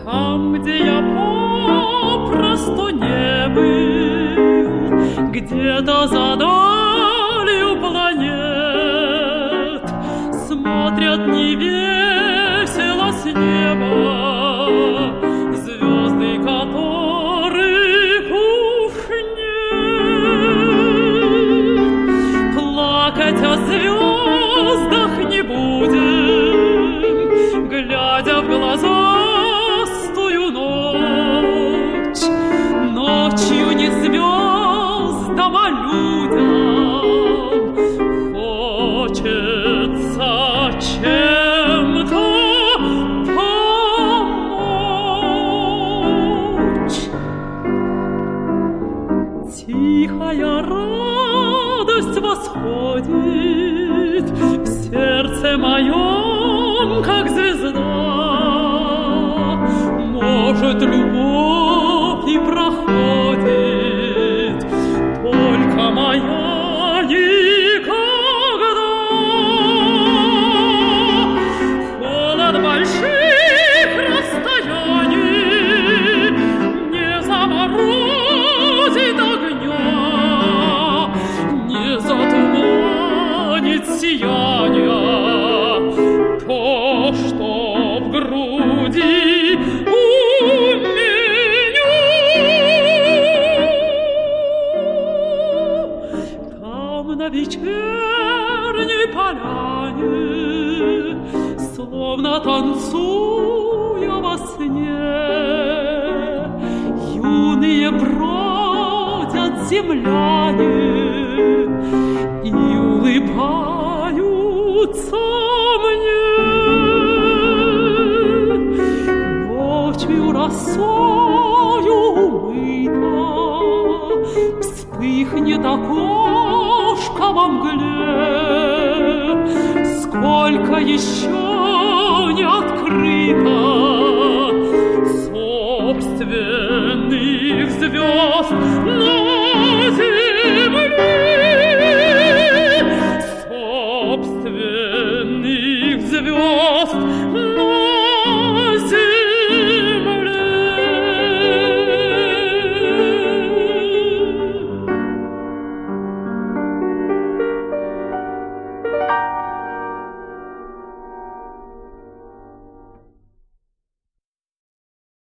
Там, где я попросту не был, где-то за далью планет смотрят невесело с неба звезды, которых уж нет. Плакать о звездах не будем, глядя в глазастую ночь. Ночью не звездам, а людям хочется чем-то помочь. Тихая радость восходит в сердце моем, как звезда. Может, любовь и проходит, только моя никогда. Холод больших расстояний не заморозит огня, не затуманит сияния то, что в груди у меня. Там на вечерней поляне, словно танцуя во сне, юные бродят земляне и улыбаются мне. Ночью росою умыта вспыхнет окошко во мгле. Сколько еще не открыто собственных звезд